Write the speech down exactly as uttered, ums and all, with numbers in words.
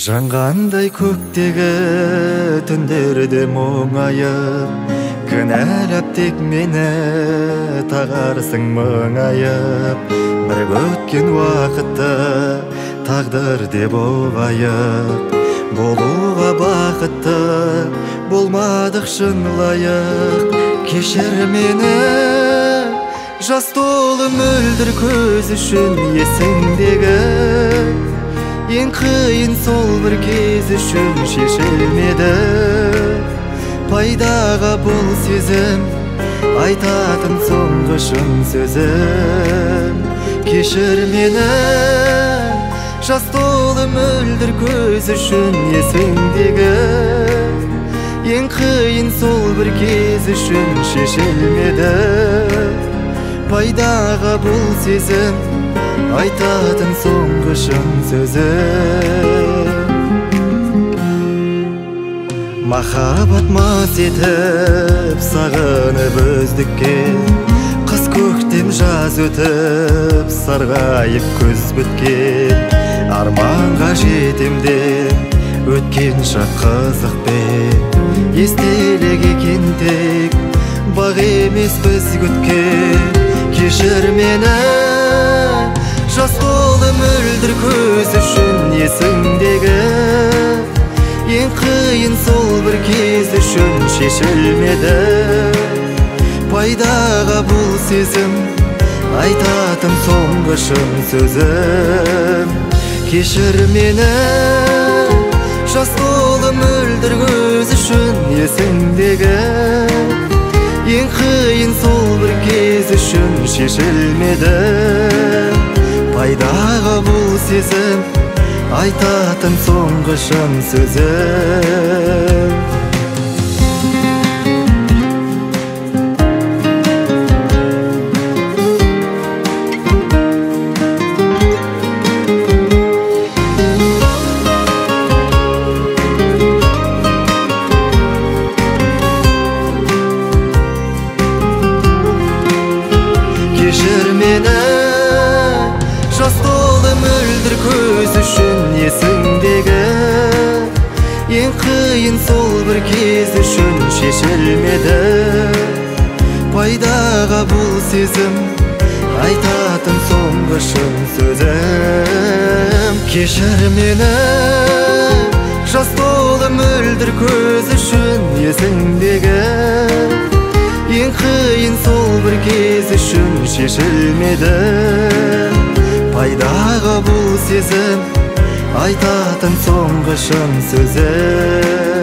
Жаңғандай көктегі түндерде мұңайып, кінәлап тек мені тағарсың мұңайып. Бір өткен уақытты тағдыр деп оғайып, болуға бақытты болмадық шын лайық. Кешір мені жас толы мөлдір көз үшін, есіңдегі ең қиын сол бір кез үшін шешілмеді. Пайдаға бұл сезім, айтатын соңғы шын сөзім. Кешір мені жас толы мөлдір көз үшін, есіңдегі ең қиын сол бір кез үшін шешілмеді. Пайдаға бұл сезім, айтатын соңғы шын сөзім. Махаббат мас етіп сағынып өздікке, қыс көктем жаз өтіп сарғайып күз біткен. Арманға жетем деп өткен шақ қызық бе, естелік екен тек бақ емес біз күткен. Кешір мені жас толы мөлдір көз үшін, есіңдегі ең қиын сол бір кез үшін шешілмеді. Пайдаға бұл сезім, айтатын соңғы шын сөзім. Кешір мені жас толы мөлдір көз үшін, есіңдегі ең қиын сол бір кез үшін шешілмеді. Пайдаға бұл сезім, айтатын соңғы шын сөзім. Кешір мені жас толы мөлдір көз үшін, есіңдегі ең қиын сол бір кез үшін шешілмеді. Пайдаға бұл сезім, айтатын соңғы шын сөзім. Кешір мені жас толы мөлдір көз үшін, есіңдегі ең қиын сол бір кез үшін шешілмеді. Пайдаға бұл сезім, айтатын соңғы шын сөзім.